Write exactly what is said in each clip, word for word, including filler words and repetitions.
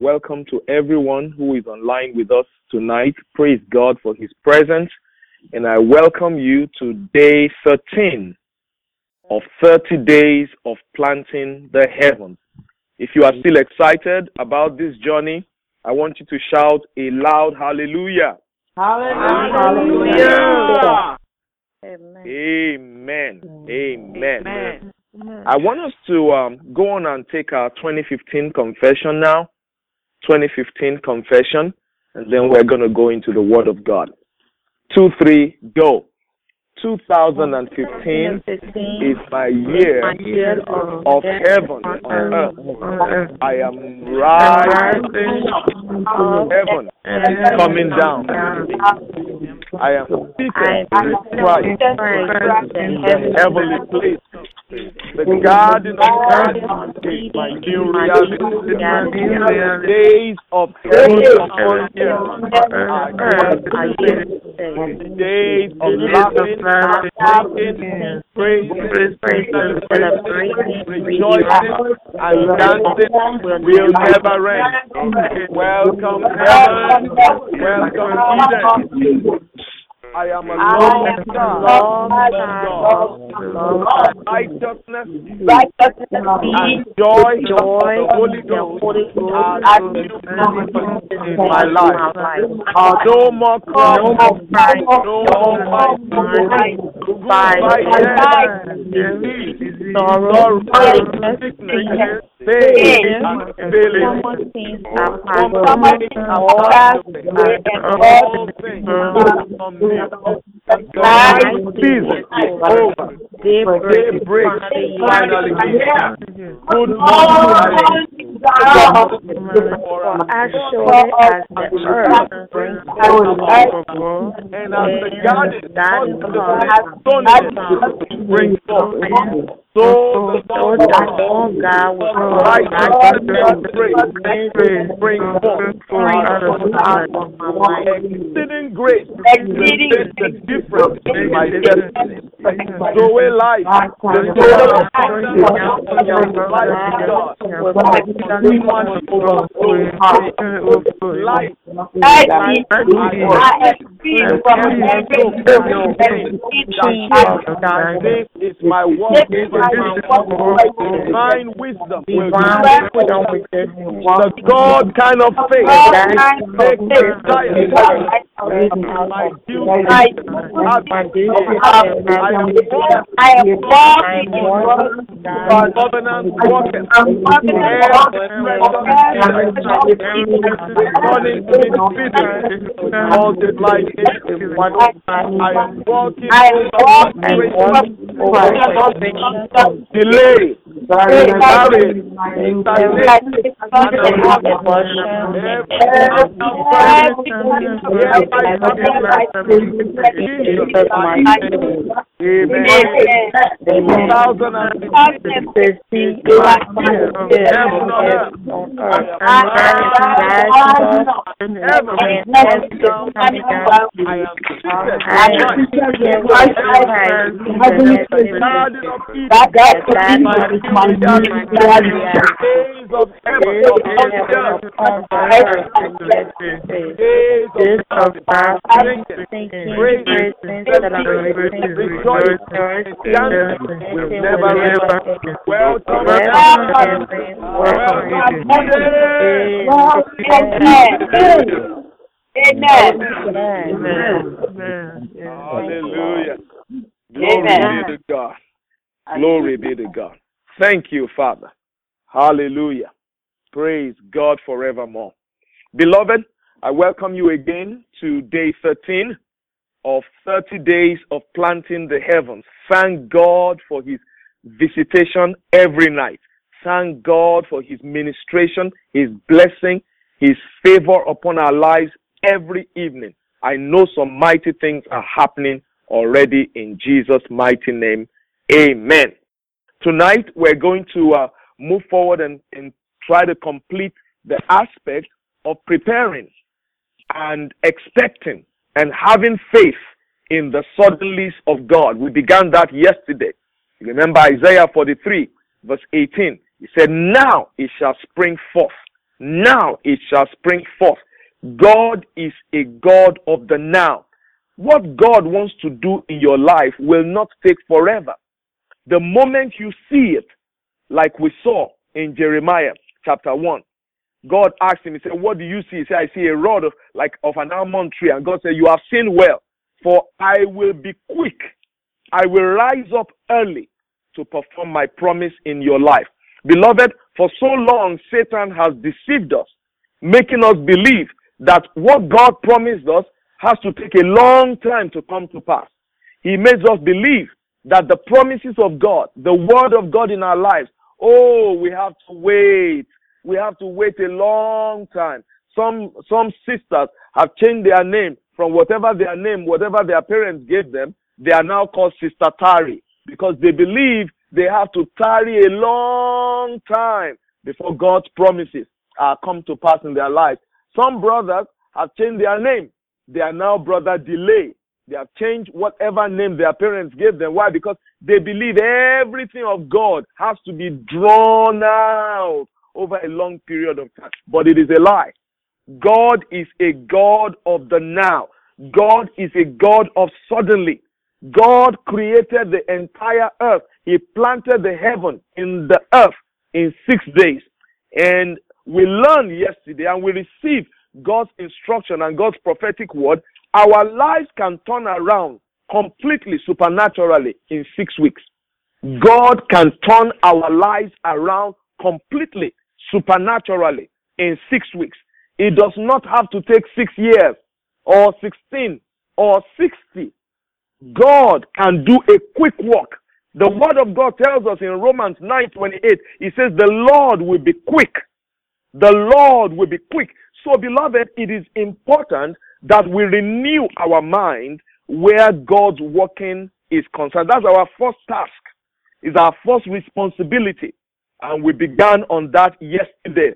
Welcome to everyone who is online with us tonight. Praise God for his presence. And I welcome you to day thirteen of thirty days of planting the heavens. If you are still excited about this journey, I want you to shout a loud hallelujah. Hallelujah. Hallelujah. Amen. Amen. Amen. Amen. I want us to um, go on and take our twenty fifteen confession now. twenty fifteen confession. And then we're going to go into the Word of God. Two, three, go. two thousand fifteen is my year of heaven on earth. I am rising to heaven and coming down. I am seated with Christ in heavenly place. The garden of God is my new reality. The days of heaven upon earth are here. The days of laughing, singing, praising, celebrating, rejoicing, and dancing will never end. Welcome heaven, welcome Eden. I am a Lord God, righteousness, and joy, joy, the Holy Ghost are in my life. No more crying, no more crying, no more fighting, disease, sorrow, sickness, pain, and failing. All things from me. The season is over. Daybreak finally came. Good morning. As surely as the earth brings forth, and as the garden brings forth, so the Lord God will bring forth exceeding grace makes the difference in my destiny. So a life, the soul of life, this is my work. Divine wisdom will be the God kind of faith makes me tired. My duty, I am born in covenant walking. Running to his feet, multiplied in I am walking delay, marriage, Amen. Amen. Hallelujah. Glory be to God. Glory be to God. Thank you, Father. Hallelujah. Praise God forevermore. Beloved, I welcome you again to day thirteen of thirty days of planting the heavens. Thank God for his visitation every night. Thank God for his ministration, his blessing, his favor upon our lives every evening. I know some mighty things are happening already in Jesus' mighty name. Amen. Tonight, we're going to uh, move forward and, and try to complete the aspect of preparing and expecting and having faith in the suddenlies of God. We began that yesterday. You remember Isaiah forty-three, verse eighteen. He said, now it shall spring forth. now it shall spring forth. God is a God of the now. What God wants to do in your life will not take forever. The moment you see it, like we saw in Jeremiah chapter one, God asked him, he said, what do you see? He said, I see a rod of, like of an almond tree. And God said, you have seen well, for I will be quick. I will rise up early to perform my promise in your life. Beloved, for so long, Satan has deceived us, making us believe that what God promised us has to take a long time to come to pass. He makes us believe that the promises of God, the word of God in our lives, oh, we have to wait. We have to wait a long time. Some some sisters have changed their name from whatever their name, whatever their parents gave them. They are now called Sister Tari because they believe they have to tarry a long time before God's promises are come to pass in their lives. Some brothers have changed their name. They are now Brother Delay. They have changed whatever name their parents gave them. Why? Because they believe everything of God has to be drawn out over a long period of time. But it is a lie. God is a God of the now. God is a God of suddenly. God created the entire earth. He planted the heaven in the earth in six days. And we learned yesterday and we received God's instruction and God's prophetic word. Our lives can turn around completely supernaturally in six weeks. God can turn our lives around completely supernaturally in six weeks. It does not have to take six years or sixteen or sixty. God can do a quick work. The word of God tells us in Romans nine twenty-eight, it says the Lord will be quick. The Lord will be quick. So, beloved, it is important that we renew our mind where God's working is concerned. That's our first task. It's our first responsibility. And we began on that yesterday.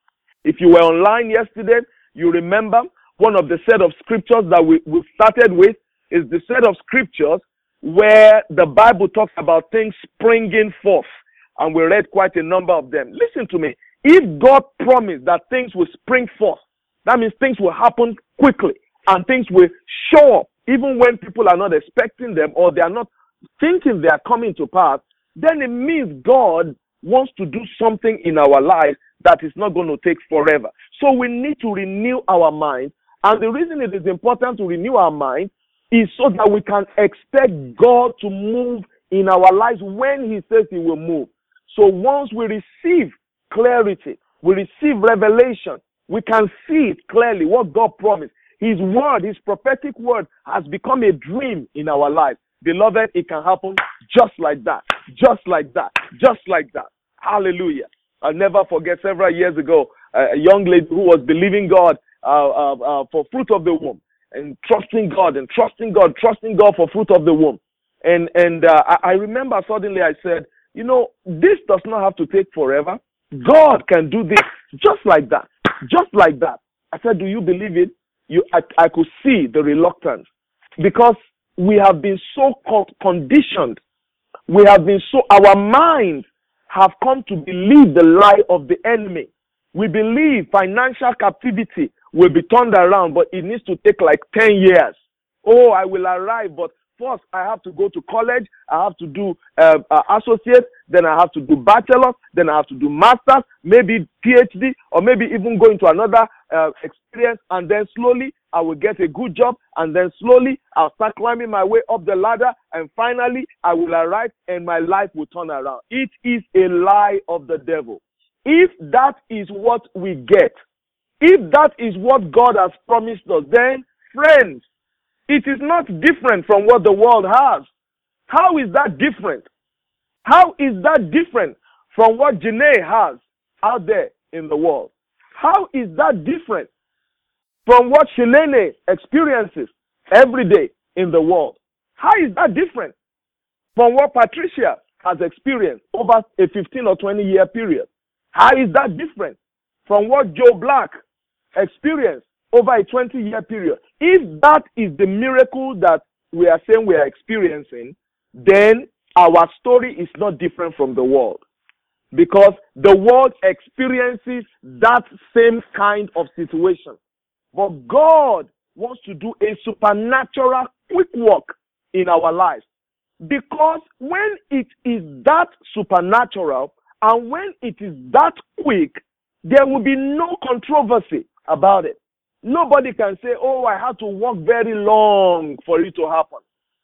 If you were online yesterday, you remember one of the set of scriptures that we, we started with is the set of scriptures where the Bible talks about things springing forth. And we read quite a number of them. Listen to me. If God promised that things will spring forth, that means things will happen quickly and things will show up even when people are not expecting them or they are not thinking they are coming to pass, then it means God wants to do something in our lives that is not going to take forever. So we need to renew our mind. And the reason it is important to renew our mind is so that we can expect God to move in our lives when he says he will move. So once we receive clarity, we receive revelation, we can see it clearly what God promised. His word, his prophetic word has become a dream in our life. Beloved, it can happen just like that, just like that, just like that. Hallelujah. I'll never forget several years ago, a young lady who was believing God uh, uh, uh, for fruit of the womb and trusting God and trusting God, trusting God for fruit of the womb. And, and uh, I, I remember suddenly I said, you know, this does not have to take forever. God can do this just like that, just like that. I said, do you believe it? You, I, I could see the reluctance because we have been so conditioned. We have been so, our minds have come to believe the lie of the enemy. We believe financial captivity will be turned around, but it needs to take like ten years. Oh, I will arrive, but first I have to go to college, I have to do uh, uh, associate, then I have to do bachelor, then I have to do master's, maybe PhD, or maybe even go into another uh, experience, and then slowly I will get a good job, and then slowly I'll start climbing my way up the ladder, and finally I will arrive and my life will turn around. It is a lie of the devil. If that is what we get, if that is what God has promised us, then friends, it is not different from what the world has. How is that different? How is that different from what Janae has out there in the world? How is that different from what Shalene experiences every day in the world? How is that different from what Patricia has experienced over a fifteen or twenty year period? How is that different from what Joe Black experienced over a twenty year period? If that is the miracle that we are saying we are experiencing, then our story is not different from the world. because the world experiences that same kind of situation. But God wants to do a supernatural quick work in our lives. Because when it is that supernatural and when it is that quick, there will be no controversy about it. Nobody can say, oh, I had to work very long for it to happen.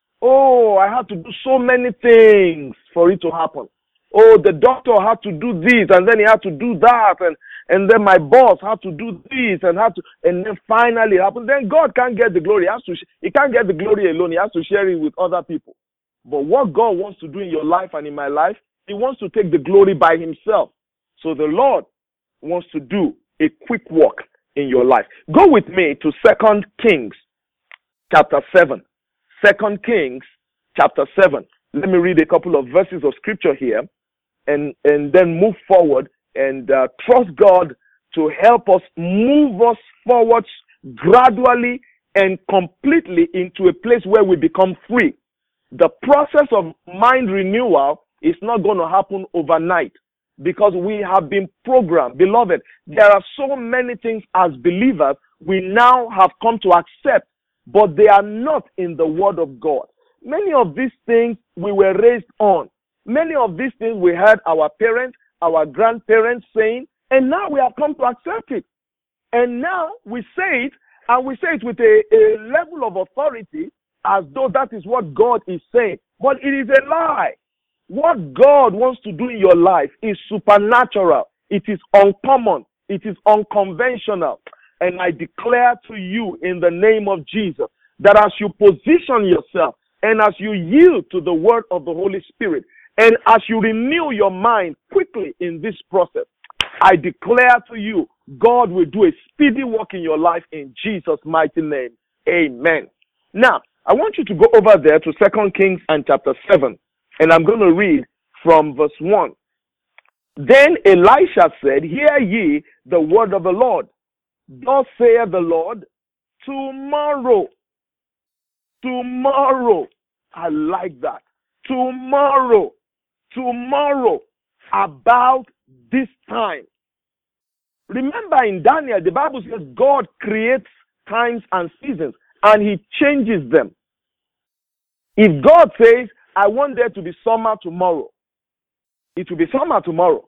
Oh, I had to do so many things for it to happen. Oh, the doctor had to do this and then he had to do that and, and then my boss had to do this and had to, and then finally it happened. Then God can't get the glory. He has to, he can't get the glory alone. He has to share it with other people. But what God wants to do in your life and in my life, he wants to take the glory by himself. So the Lord wants to do a quick work in your life. Go with me to Second Kings chapter seven. Second Kings chapter seven. Let me read a couple of verses of scripture here and, and then move forward and uh, trust God to help us move us forward gradually and completely into a place where we become free. The process of mind renewal is not going to happen overnight because we have been programmed. Beloved, there are so many things as believers we now have come to accept, but they are not in the Word of God. Many of these things we were raised on. Many of these things we heard our parents, our grandparents saying, and now we have come to accept it. And now we say it, and we say it with a, a level of authority as though that is what God is saying. But it is a lie. What God wants to do in your life is supernatural. It is uncommon. It is unconventional. And I declare to you in the name of Jesus that as you position yourself and as you yield to the word of the Holy Spirit and as you renew your mind quickly in this process, I declare to you, God will do a speedy work in your life in Jesus' mighty name. Amen. Now, I want you to go over there to Second Kings and chapter seven. And I'm going to read from verse one. Then Elisha said, hear ye the word of the Lord. Thus saith the Lord, tomorrow, tomorrow, I like that, tomorrow, tomorrow, about this time. Remember in Daniel, the Bible says God creates times and seasons, and he changes them. If God says, I want there to be summer tomorrow, it will be summer tomorrow.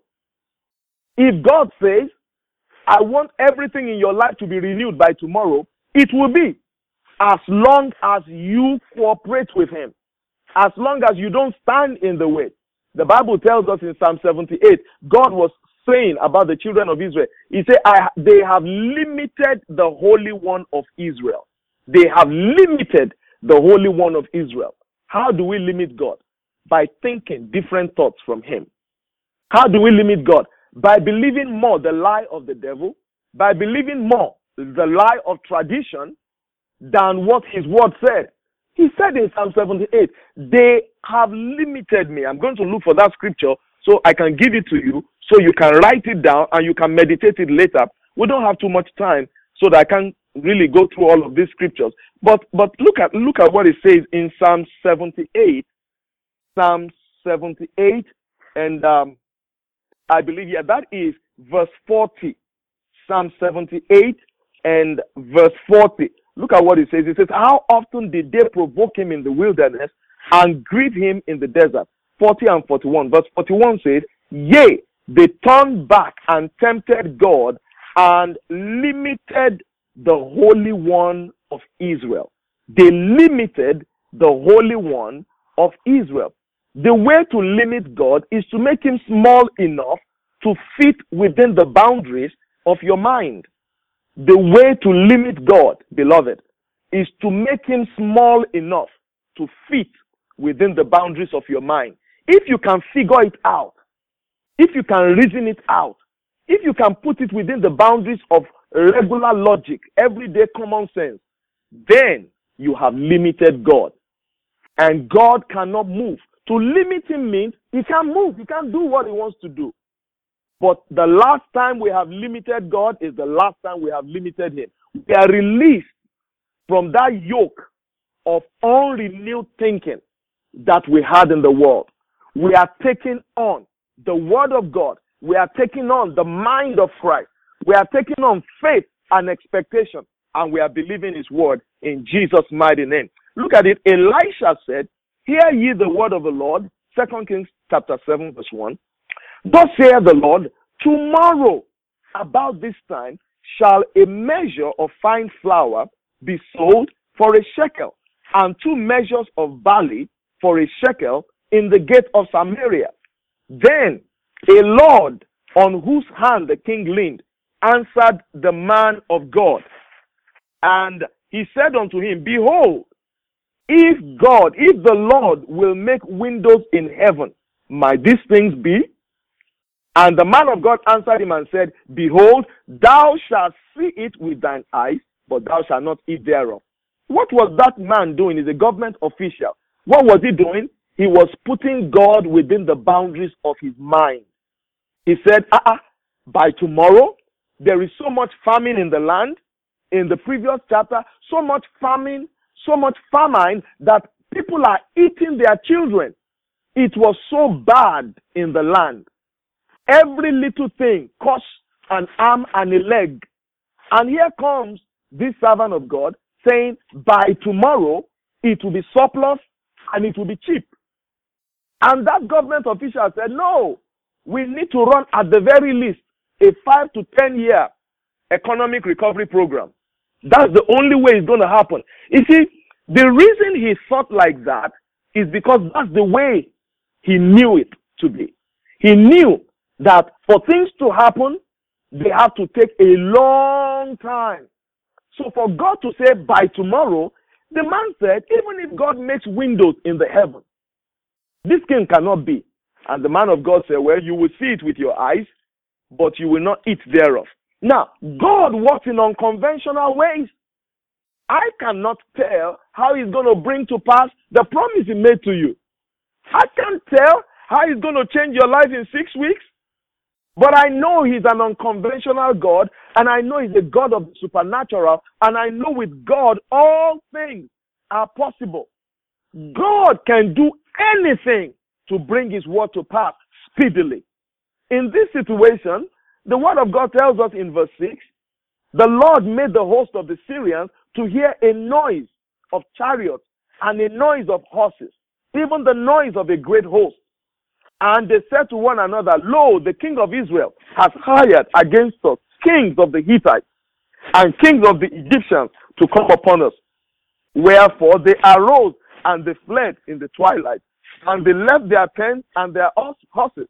If God says, I want everything in your life to be renewed by tomorrow, it will be, as long as you cooperate with him, as long as you don't stand in the way. The Bible tells us in Psalm seventy-eight, God was saying about the children of Israel, he said, I, they have limited the Holy One of Israel. They have limited the Holy One of Israel. How do we limit God? By thinking different thoughts from him. How do we limit God? By believing more the lie of the devil, by believing more the lie of tradition than what his word said. He said in Psalm seventy-eight, they have limited me. I'm going to look for that scripture so I can give it to you so you can write it down and you can meditate it later. We don't have too much time so that I can really go through all of these scriptures. But but look at look at what it says in Psalm seventy-eight. Psalm seventy-eight, and um, I believe, yeah, that is verse forty. Psalm seventy-eight and verse forty. Look at what it says. It says, how often did they provoke him in the wilderness and grieve him in the desert? forty and forty-one. Verse forty-one says, yea, they turned back and tempted God and limited the Holy One of Israel. They limited the Holy One of Israel. The way to limit God is to make him small enough to fit within the boundaries of your mind. The way to limit God, beloved, is to make him small enough to fit within the boundaries of your mind. If you can figure it out, if you can reason it out, if you can put it within the boundaries of regular logic, everyday common sense, then you have limited God. And God cannot move. To limit him means he can't move. He can't do what he wants to do. But the last time we have limited God is the last time we have limited him. We are released from that yoke of unrenewed thinking that we had in the world. We are taking on the word of God. We are taking on the mind of Christ. We are taking on faith and expectation, and we are believing his word in Jesus' mighty name. Look at it. Elisha said, hear ye the word of the Lord. Second Kings chapter seven, verse one. Thus saith the Lord, tomorrow about this time shall a measure of fine flour be sold for a shekel, and two measures of barley for a shekel in the gate of Samaria. Then a Lord on whose hand the king leaned answered the man of God, and he said unto him, behold, if God, if the Lord will make windows in heaven, might these things be? And the man of God answered him and said, behold, thou shalt see it with thine eyes, but thou shalt not eat thereof. What was that man doing? He's a government official. What was he doing? He was putting God within the boundaries of his mind. He said, uh-uh, by tomorrow, there is so much famine in the land. In the previous chapter, so much famine, so much famine that people are eating their children. It was so bad in the land. Every little thing costs an arm and a leg. And here comes this servant of God saying, by tomorrow, it will be surplus and it will be cheap. And that government official said, no, we need to run at the very least a five to ten year economic recovery program. That's the only way it's going to happen. You see, the reason he thought like that is because that's the way he knew it to be. He knew that for things to happen, they have to take a long time. So for God to say by tomorrow, the man said, even if God makes windows in the heaven, this king cannot be. And the man of God said, well, you will see it with your eyes, but you will not eat thereof. Now, God works in unconventional ways. I cannot tell how he's going to bring to pass the promise he made to you. I can't tell how he's going to change your life in six weeks. But I know he's an unconventional God, and I know he's a God of the supernatural, and I know with God all things are possible. God can do anything to bring his word to pass speedily. In this situation, the word of God tells us in verse six, the Lord made the host of the Syrians to hear a noise of chariots and a noise of horses, even the noise of a great host. And they said to one another, lo, the king of Israel has hired against us kings of the Hittites and kings of the Egyptians to come upon us. Wherefore they arose and they fled in the twilight, and they left their tents and their horses.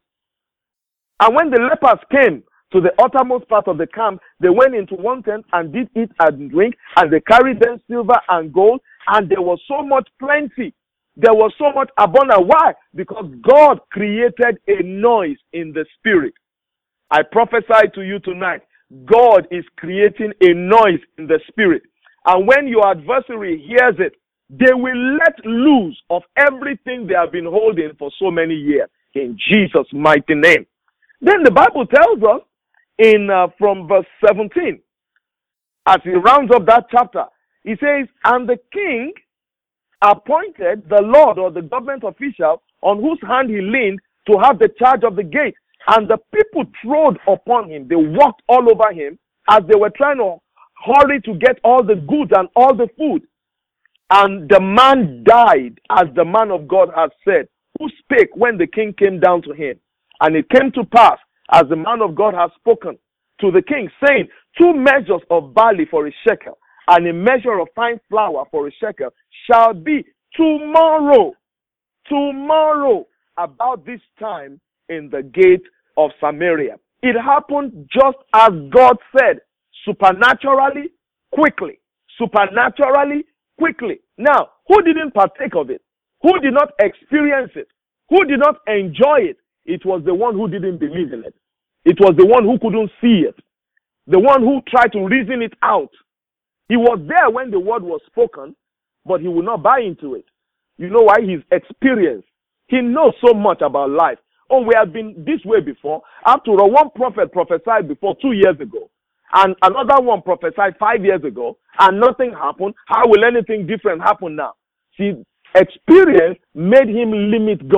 And when the lepers came to the uttermost part of the camp, they went into one tent and did eat and drink, and they carried them silver and gold, and there was so much plenty. There was so much abundance. Why? Because God created a noise in the spirit. I prophesy to you tonight, God is creating a noise in the spirit. And when your adversary hears it, they will let loose of everything they have been holding for so many years. In Jesus' mighty name. Then the Bible tells us in uh, from verse seventeen, as he rounds up that chapter, he says, and the king appointed the Lord, or the government official on whose hand he leaned, to have the charge of the gate. And the people trod upon him. They walked all over him as they were trying to hurry to get all the goods and all the food. And the man died, as the man of God had said, who spake when the king came down to him. And it came to pass, as the man of God had spoken to the king, saying, two measures of barley for a shekel, and a measure of fine flour for a shekel, shall be tomorrow, tomorrow, about this time in the gate of Samaria. It happened just as God said, supernaturally, quickly, supernaturally, quickly. Now, who didn't partake of it? Who did not experience it? Who did not enjoy it? It was the one who didn't believe in it. It was the one who couldn't see it. The one who tried to reason it out. He was there when the word was spoken, but he would not buy into it. You know why? He's experienced. He knows so much about life. Oh, we have been this way before. After all, one prophet prophesied before two years ago, and another one prophesied five years ago, and nothing happened. How will anything different happen now? See, experience made him limit God.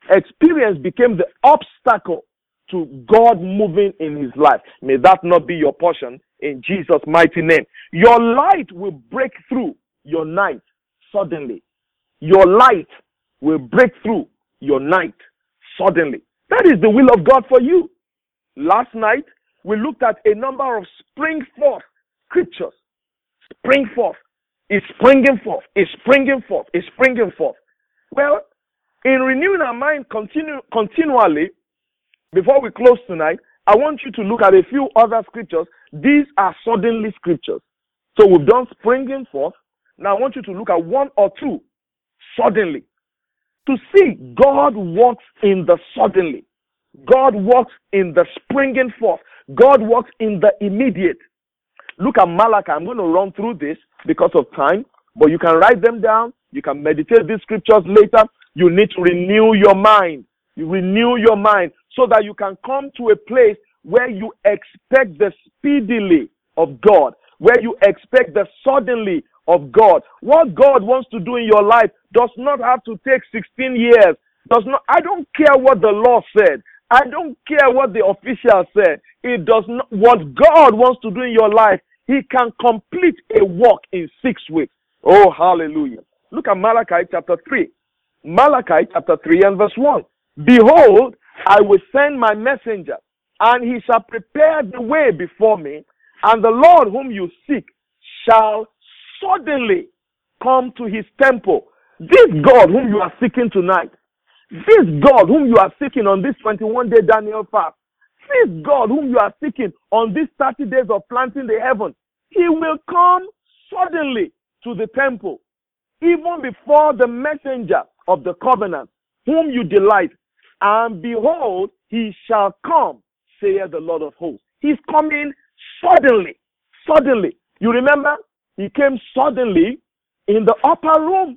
Experience became the obstacle to God moving in his life. May that not be your portion in Jesus' mighty name. Your light will break through your night suddenly. Your light will break through your night suddenly. That is the will of God for you. Last night, we looked at a number of spring forth scriptures. Spring forth is springing forth, is springing forth, is springing forth. Well, in renewing our mind continue, continually, before we close tonight, I want you to look at a few other scriptures. These are suddenly scriptures. So we've done springing forth. Now I want you to look at one or two suddenly. To see God works in the suddenly. God works in the springing forth. God works in the immediate. Look at Malachi. I'm going to run through this because of time, but you can write them down. You can meditate these scriptures later. You need to renew your mind. You renew your mind so that you can come to a place where you expect the speedily of God, where you expect the suddenly of God. What God wants to do in your life does not have to take sixteen years. Does not. I don't care what the law said. I don't care what the official said. It does not. What God wants to do in your life, he can complete a work in six weeks. Oh, hallelujah. Look at Malachi chapter three. Malachi chapter three and verse one. Behold, I will send my messenger, and he shall prepare the way before me, and the Lord whom you seek shall suddenly come to his temple. This God whom you are seeking tonight, this God whom you are seeking on this twenty-one day Daniel fast, this God whom you are seeking on these thirty days of planting the heaven, he will come suddenly to the temple, even before the messenger of the covenant, whom you delight. And behold, he shall come, saith the Lord of hosts. He's coming suddenly. Suddenly. You remember? He came suddenly in the upper room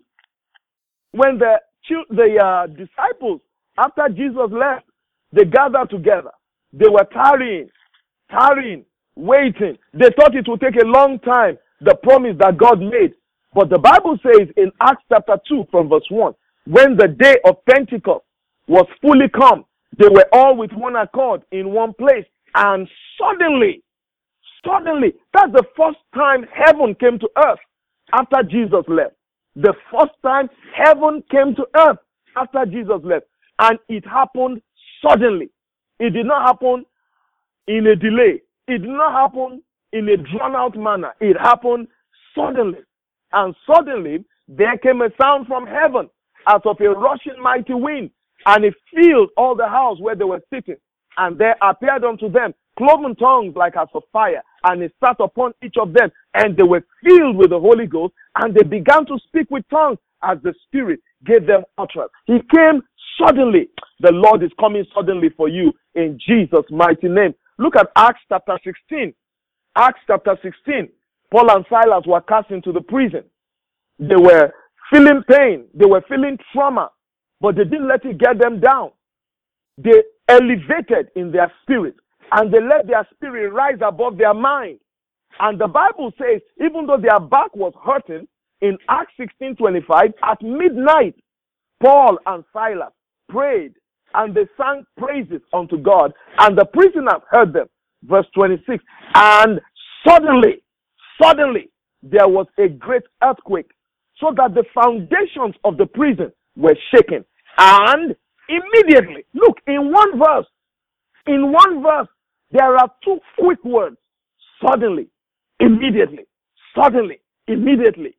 when the, the uh, disciples, after Jesus left, they gathered together. They were tarrying, tarrying, waiting. They thought it would take a long time, the promise that God made. But the Bible says in Acts chapter two from verse one, when the day of Pentecost was fully come, they were all with one accord in one place. And suddenly, suddenly, that's the first time heaven came to earth after Jesus left. The first time heaven came to earth after Jesus left. And it happened suddenly. It did not happen in a delay. It did not happen in a drawn-out manner. It happened suddenly. And suddenly, there came a sound from heaven as of a rushing mighty wind, and it filled all the house where they were sitting. And there appeared unto them cloven tongues like as of fire, and it sat upon each of them, and they were filled with the Holy Ghost, and they began to speak with tongues as the Spirit gave them utterance. He came suddenly. The Lord is coming suddenly for you in Jesus' mighty name. Look at Acts chapter sixteen. Acts chapter sixteen. Paul and Silas were cast into the prison. They were feeling pain. They were feeling trauma, but they didn't let it get them down. They elevated in their spirit, and they let their spirit rise above their mind. And the Bible says, even though their back was hurting, in Acts sixteen twenty-five, at midnight, Paul and Silas prayed, and they sang praises unto God, and the prisoners heard them. Verse twenty-six, and suddenly, suddenly, there was a great earthquake, so that the foundations of the prison were shaken. And immediately, look, in one verse, in one verse, there are two quick words. Suddenly, immediately, suddenly, immediately.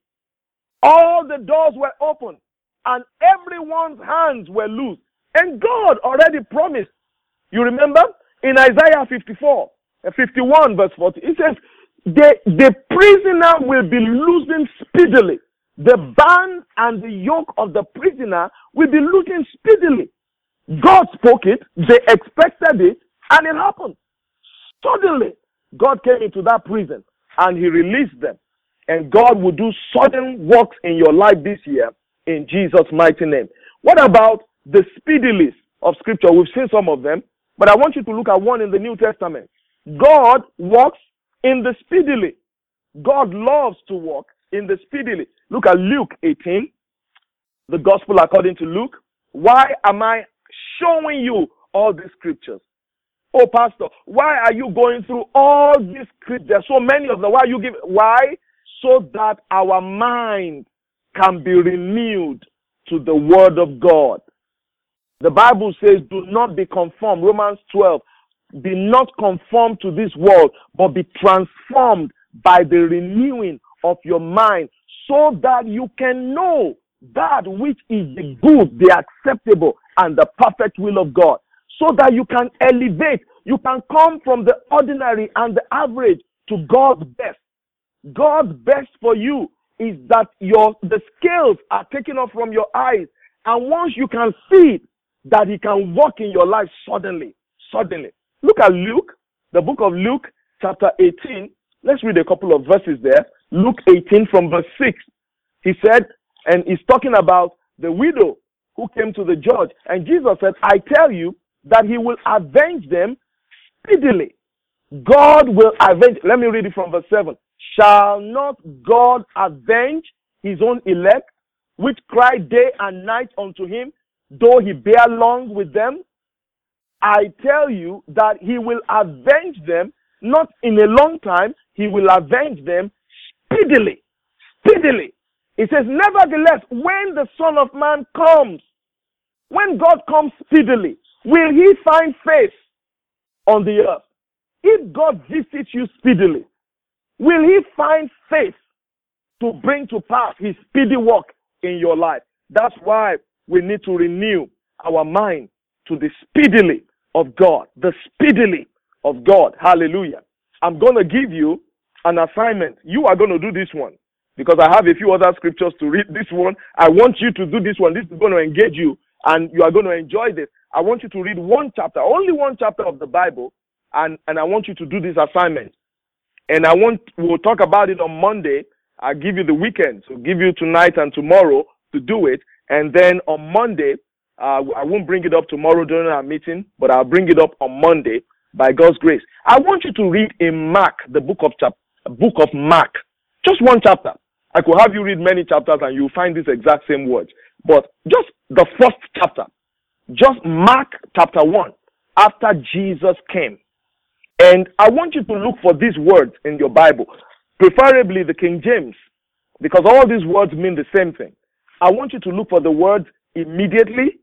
All the doors were open, and everyone's hands were loose. And God already promised. You remember? In Isaiah fifty-four, fifty-one verse forty, it says, the, the prisoner will be loosened speedily. The band and the yoke of the prisoner will be loosened speedily. God spoke it, they expected it, and it happened. Suddenly, God came into that prison and he released them. And God will do sudden works in your life this year in Jesus' mighty name. What about the speedily of Scripture? We've seen some of them, but I want you to look at one in the New Testament. God works in the speedily. God loves to walk in the speedily. Look at Luke eighteen, the Gospel according to Luke. Why am I showing you all these scriptures. Oh, Pastor, why are you going through all these scriptures? There are so many of them. Why you give? Why? So that our mind can be renewed to the word of God. The Bible says, do not be conformed. Romans twelve. Be not conformed to this world, but be transformed by the renewing of your mind, so that you can know that which is the good, the acceptable, and the perfect will of God. So that you can elevate, you can come from the ordinary and the average to God's best. God's best for you is that your the scales are taken off from your eyes, and once you can see it, that He can walk in your life suddenly. Suddenly. Look at Luke, the book of Luke, chapter eighteen. Let's read a couple of verses there. Luke eighteen from verse six. He said, and he's talking about the widow who came to the judge. And Jesus said, I tell you that He will avenge them speedily. God will avenge. Let me read it from verse seven. Shall not God avenge His own elect, which cry day and night unto Him, though He bear long with them? I tell you that He will avenge them, not in a long time, He will avenge them speedily. Speedily. It says, nevertheless, when the Son of Man comes, when God comes speedily, will He find faith on the earth? If God visits you speedily, will He find faith to bring to pass His speedy work in your life? That's why we need to renew our mind to the speedily of God, the speedily of God. Hallelujah. I'm going to give you an assignment. You are going to do this one because I have a few other scriptures to read. This one, I want you to do this one. This is going to engage you and you are going to enjoy this. I want you to read one chapter, only one chapter of the Bible, and, and I want you to do this assignment. And I want, we'll talk about it on Monday. I'll give you the weekend, so give you tonight and tomorrow to do it. And then on Monday, uh, I won't bring it up tomorrow during our meeting, but I'll bring it up on Monday by God's grace. I want you to read in Mark, the book of chap- book of Mark, just one chapter. I could have you read many chapters and you'll find these exact same words. But just the first chapter, just Mark chapter one, after Jesus came. And I want you to look for these words in your Bible, preferably the King James, because all these words mean the same thing. I want you to look for the words immediately,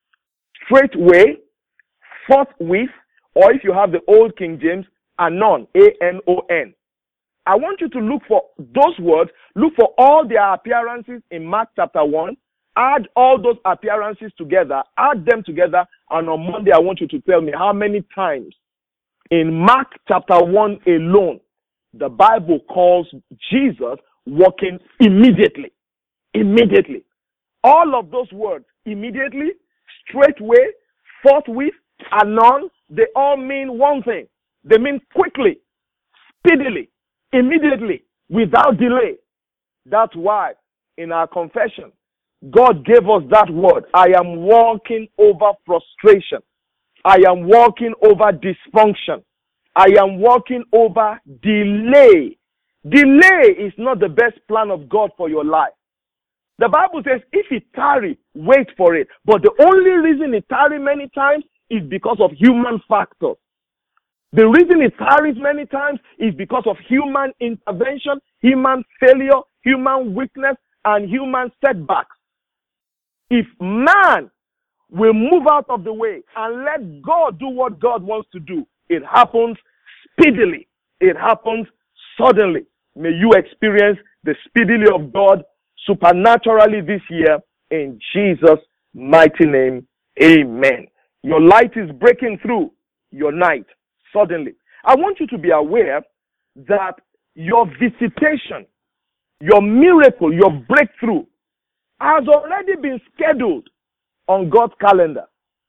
straightway, forthwith, or if you have the old King James, anon, A N O N. I want you to look for those words, look for all their appearances in Mark chapter one, add all those appearances together, add them together, and on Monday I want you to tell me how many times in Mark chapter one alone, the Bible calls Jesus walking immediately. Immediately. All of those words, immediately, straightway, forthwith, anon, they all mean one thing. They mean quickly, speedily, immediately, without delay. That's why in our confession, God gave us that word. I am walking over frustration. I am walking over dysfunction. I am walking over delay. Delay is not the best plan of God for your life. The Bible says, if it tarry, wait for it. But the only reason it tarry many times is because of human factors. The reason it tarries many times is because of human intervention, human failure, human weakness, and human setbacks. If man will move out of the way and let God do what God wants to do, it happens speedily. It happens suddenly. May you experience the speedily of God supernaturally this year in Jesus' mighty name. Amen. Your light is breaking through your night suddenly. I want you to be aware that your visitation, your miracle, your breakthrough has already been scheduled on God's calendar.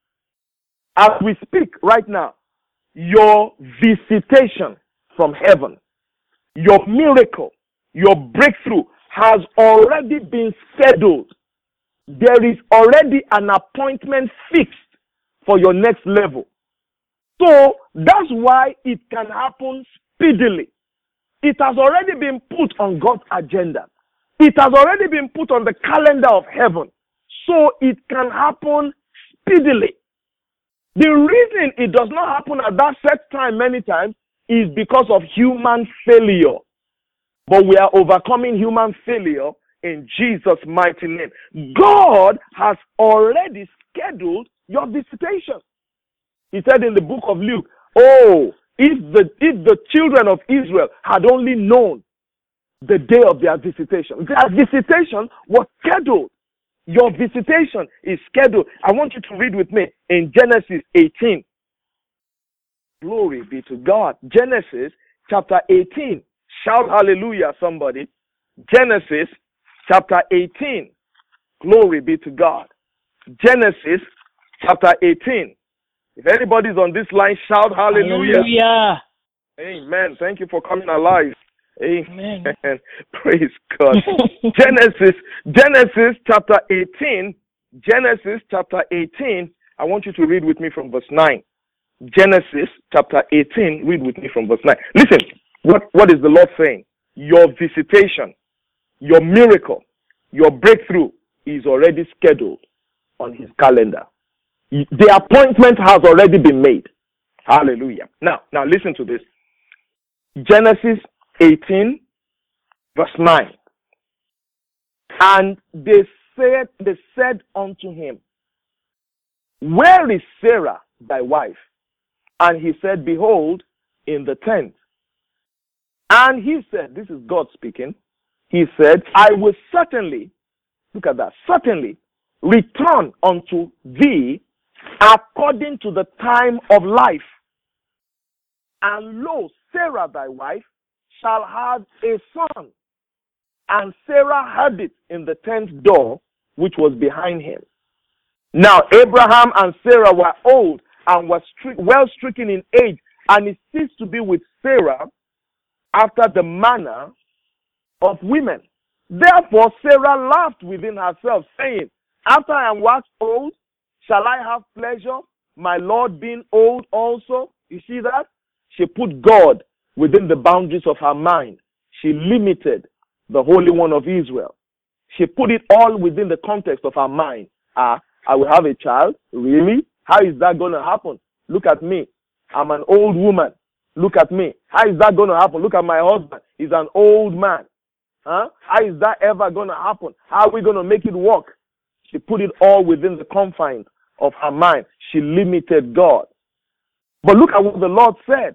As we speak right now, your visitation from heaven, your miracle, your breakthrough has already been scheduled. There is already an appointment fixed for your next level. So that's why it can happen speedily. It has already been put on God's agenda. It has already been put on the calendar of heaven. So it can happen speedily. The reason it does not happen at that set time many times is because of human failure. But we are overcoming human failure in Jesus' mighty name. God has already scheduled your visitation. He said in the book of Luke, oh, if the, if the children of Israel had only known the day of their visitation. Their visitation was scheduled. Your visitation is scheduled. I want you to read with me in Genesis eighteen. Glory be to God. Genesis chapter eighteen. Shout hallelujah, somebody. Genesis chapter eighteen. Glory be to God. Genesis chapter eighteen. If anybody's on this line, shout hallelujah. Hallelujah. Amen. Thank you for coming alive. Amen. Amen. Praise God. Genesis, Genesis chapter eighteen. Genesis chapter eighteen. I want you to read with me from verse nine. Genesis chapter eighteen. Read with me from verse nine. Listen, what, what is the Lord saying? Your visitation, your miracle, your breakthrough is already scheduled on his calendar. The appointment has already been made. Hallelujah. Now, now listen to this. Genesis eighteen, verse nine. And they said, they said unto him, where is Sarah, thy wife? And he said, behold, in the tent. And he said, this is God speaking, he said, I will certainly, look at that, certainly return unto thee according to the time of life. And lo, Sarah thy wife shall have a son. And Sarah heard it in the tent door, which was behind him. Now Abraham and Sarah were old and were stri- well stricken in age, and he ceased to be with Sarah after the manner of women. Therefore Sarah laughed within herself, saying, after I am waxed old, shall I have pleasure, my Lord being old also? You see that? She put God within the boundaries of her mind. She limited the Holy One of Israel. She put it all within the context of her mind. Ah, I will have a child? Really? How is that going to happen? Look at me. I'm an old woman. Look at me. How is that going to happen? Look at my husband. He's an old man. Huh? How is that ever going to happen? How are we going to make it work? She put it all within the confines of her mind. She limited God. But look at what the Lord said.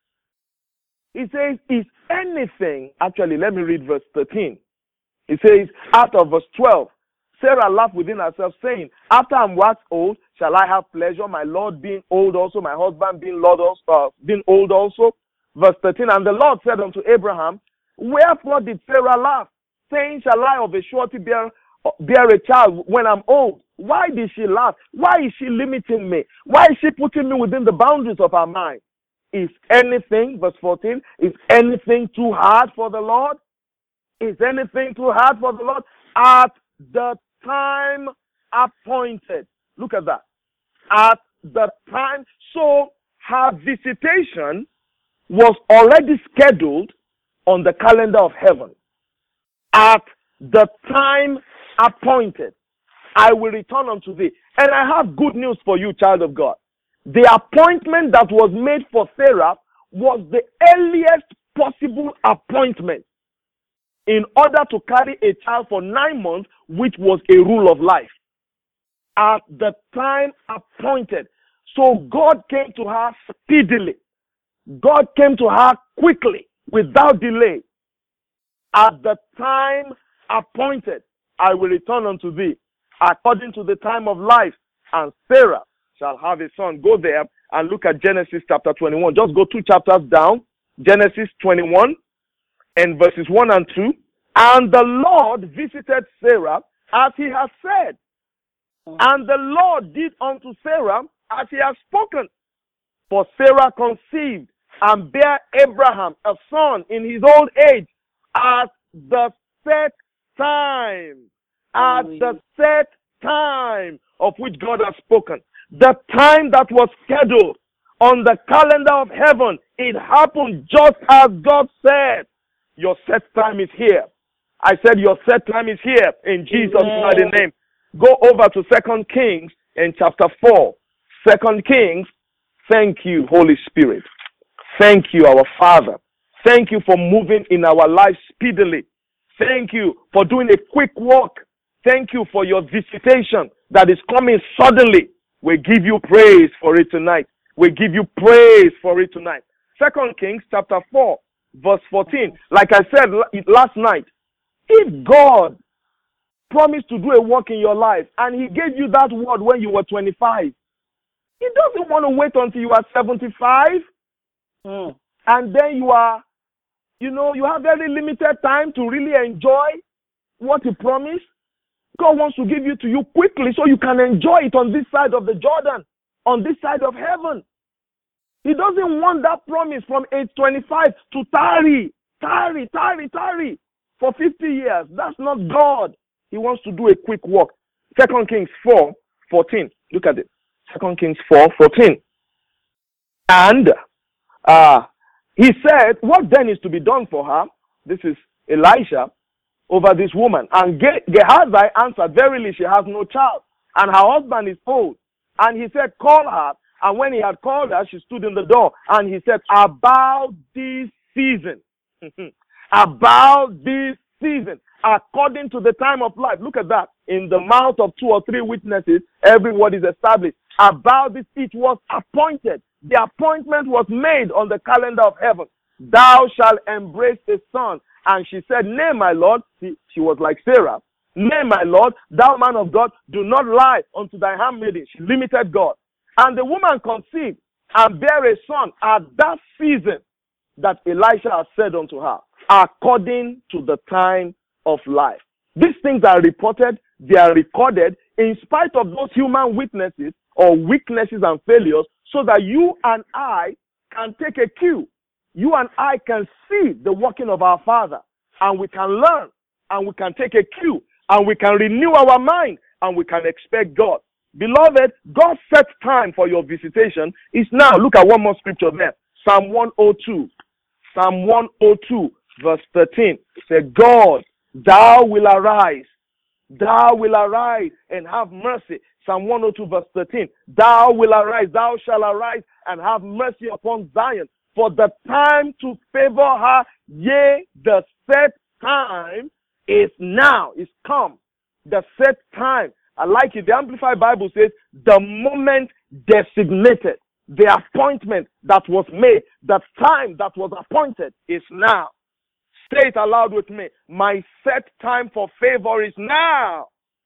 He says, is anything, actually, let me read verse thirteen. He says, after verse twelve, Sarah laughed within herself, saying, after I'm waxed old, shall I have pleasure, my Lord being old also, my husband being, Lord also, uh, being old also? Verse thirteen, and the Lord said unto Abraham, wherefore did Sarah laugh, saying, shall I of a surety bear, bear a child when I'm old? Why did she laugh? Why is she limiting me? Why is she putting me within the boundaries of her mind? Is anything, verse fourteen, is anything too hard for the Lord? Is anything too hard for the Lord? At the time appointed. Look at that. At the time. So her visitation was already scheduled on the calendar of heaven. At the time appointed, I will return unto thee. And I have good news for you, child of God. The appointment that was made for Sarah was the earliest possible appointment in order to carry a child for nine months, which was a rule of life. At the time appointed. So God came to her speedily. God came to her quickly, without delay. At the time appointed, I will return unto thee, according to the time of life, and Sarah shall have a son. Go there and look at Genesis chapter twenty-one. Just go two chapters down. Genesis twenty-one and verses one and two. And the Lord visited Sarah as he had said. And the Lord did unto Sarah as he had spoken. For Sarah conceived and bare Abraham a son in his old age at the set time. At the set time of which God has spoken. The time that was scheduled on the calendar of heaven, it happened just as God said. Your set time is here. I said your set time is here in Jesus' mighty name. Go over to Second Kings in chapter four. Second Kings, thank you, Holy Spirit. Thank you, our Father. Thank you for moving in our lives speedily. Thank you for doing a quick walk. Thank you for your visitation that is coming suddenly. We give you praise for it tonight. We give you praise for it tonight. Second Kings chapter four, verse fourteen. Like I said last night, if God promised to do a work in your life and he gave you that word when you were twenty-five, he doesn't want to wait until you are seventy-five mm. and then you are, you know, you have very limited time to really enjoy what he promised. God wants to give you to you quickly so you can enjoy it on this side of the Jordan, on this side of heaven. He doesn't want that promise from age twenty-five to tarry, tarry, tarry, tarry for fifty years. That's not God. He wants to do a quick walk. Second Kings four fourteen. Look at it. Second Kings four fourteen. And uh, he said, what then is to be done for her? This is Elisha over this woman. And Ge- Gehazi answered, verily she has no child, and her husband is old. And he said, call her. And when he had called her, she stood in the door. And he said, about this season, about this season, according to the time of life. Look at that. In the mouth of two or three witnesses, every word is established. About this, it was appointed. The appointment was made on the calendar of heaven. Thou shalt embrace a son. And she said, nay, my Lord. She, she was like Sarah. Nay, my Lord, thou man of God, do not lie unto thy handmaiden. She limited God. And the woman conceived and bare a son at that season that Elisha had said unto her, according to the time of life. These things are reported, they are recorded in spite of those human witnesses or weaknesses and failures, so that you and I can take a cue. You and I can see the working of our Father, and we can learn, and we can take a cue, and we can renew our mind, and we can expect God. Beloved, God's set time for your visitation is now. Look at one more scripture there. Psalm one oh two. Psalm one oh two, verse thirteen. Say, God, thou will arise. Thou will arise and have mercy. Psalm one oh two, verse thirteen. Thou will arise. Thou shalt arise and have mercy upon Zion. For the time to favor her, yea, the set time is now, is come. The set time. I like it. The Amplified Bible says, the moment designated, the appointment that was made, the time that was appointed is now. Say it aloud with me. My set time for favor is now.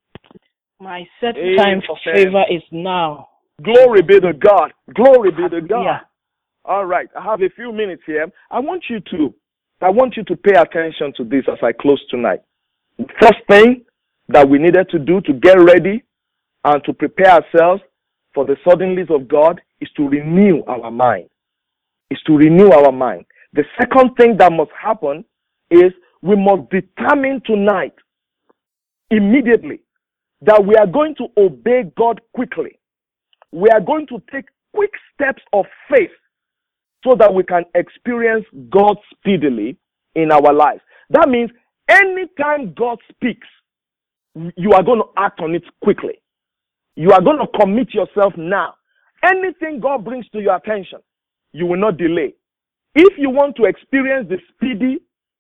My set Amen. Time for favor is now. Glory be to God. Glory be to God. Yeah. All right. I have a few minutes here. I want you to, I want you to pay attention to this as I close tonight. First thing that we needed to do to get ready and to prepare ourselves for the suddenlies of God is to renew our mind. Is to renew our mind. The second thing that must happen is we must determine tonight, immediately, that we are going to obey God quickly. We are going to take quick steps of faith so that we can experience God speedily in our lives. That means anytime God speaks, you are going to act on it quickly. You are going to commit yourself now. Anything God brings to your attention, you will not delay. If you want to experience the speedy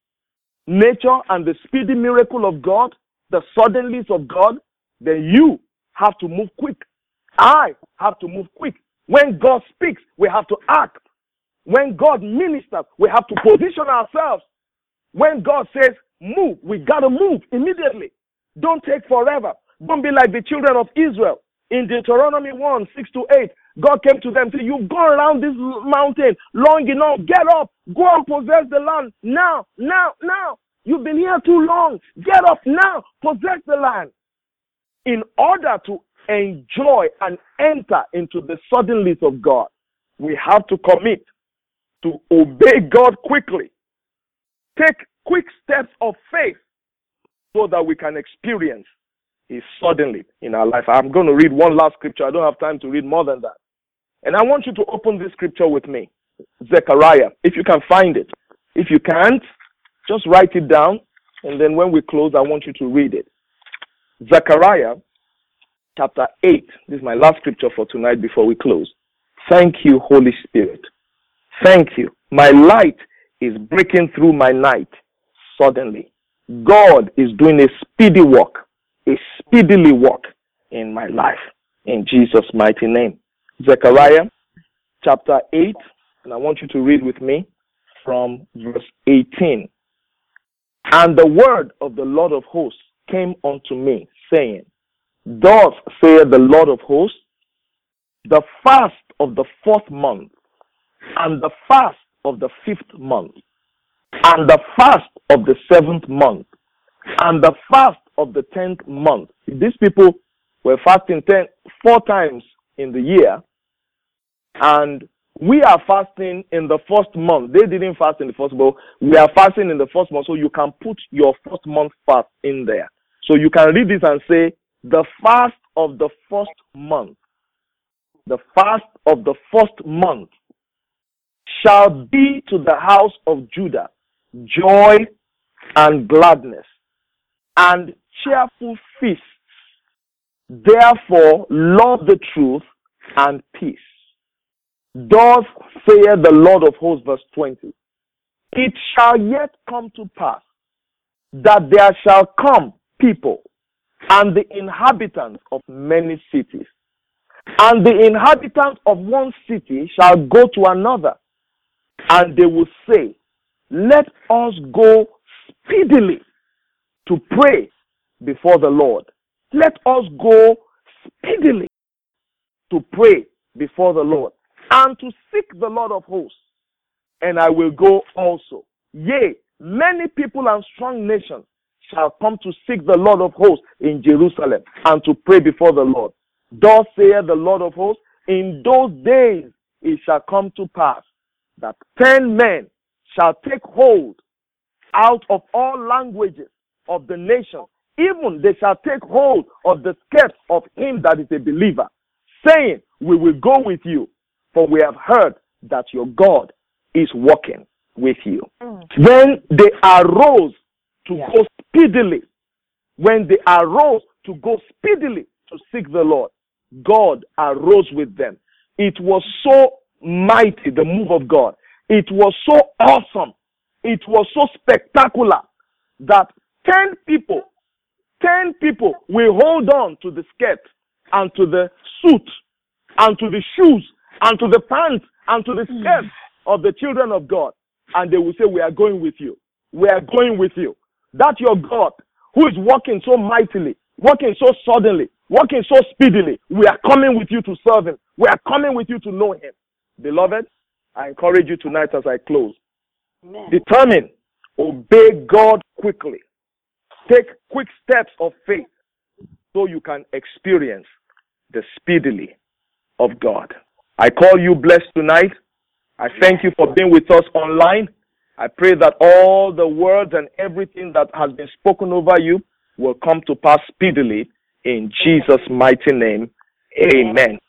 nature and the speedy miracle of God, the suddenlies of God, then you have to move quick. I have to move quick. When God speaks, we have to act. When God ministers, we have to position ourselves. When God says, move, we got to move immediately. Don't take forever. Don't be like the children of Israel. In Deuteronomy one, six to eight, God came to them and said, you've gone around this mountain long enough. Get up. Go and possess the land. Now, now, now. You've been here too long. Get up now. Possess the land. In order to enjoy and enter into the suddenlies of God, we have to commit to obey God quickly. Take quick steps of faith so that we can experience His suddenly in our life. I'm going to read one last scripture. I don't have time to read more than that. And I want you to open this scripture with me. Zechariah, if you can find it. If you can't, just write it down. And then when we close, I want you to read it. Zechariah chapter eight. This is my last scripture for tonight before we close. Thank you, Holy Spirit. Thank you. My light is breaking through my night suddenly. God is doing a speedy work, a speedily work in my life. In Jesus' mighty name. Zechariah chapter eight, and I want you to read with me from verse eighteen. And the word of the Lord of hosts came unto me, saying, Thus saith the Lord of hosts, the fast of the fourth month, and the fast of the fifth month, and the fast of the seventh month, and the fast of the tenth month. These people were fasting ten, four times in the year, and we are fasting in the first month. They didn't fast in the first month. We are fasting in the first month, so you can put your first month fast in there. So you can read this and say, the fast of the first month, the fast of the first month shall be to the house of Judah joy and gladness and cheerful feasts. Therefore, love the truth and peace. Thus saith the Lord of hosts, verse twenty, it shall yet come to pass that there shall come people and the inhabitants of many cities, and the inhabitants of one city shall go to another, and they will say, let us go speedily to pray before the Lord. Let us go speedily to pray before the Lord, and to seek the Lord of hosts, and I will go also. Yea, many people and strong nations shall come to seek the Lord of hosts in Jerusalem, and to pray before the Lord. Thus saith the Lord of hosts, in those days it shall come to pass that ten men shall take hold out of all languages of the nation, even they shall take hold of the skirts of him that is a believer, saying, we will go with you, for we have heard that your God is working with you. Mm. When they arose to yeah. go speedily, when they arose to go speedily to seek the Lord, God arose with them. It was so mighty, the move of God. It was so awesome. It was so spectacular that ten people, ten people will hold on to the skirt and to the suit and to the shoes and to the pants and to the skirts of the children of God. And they will say, we are going with you. We are going with you. That your God, who is working so mightily, working so suddenly, working so speedily, we are coming with you to serve him. We are coming with you to know him. Beloved, I encourage you tonight as I close. Amen. Determine, obey God quickly. Take quick steps of faith so you can experience the speedily of God. I call you blessed tonight. I thank you for being with us online. I pray that all the words and everything that has been spoken over you will come to pass speedily in Jesus' mighty name. Amen.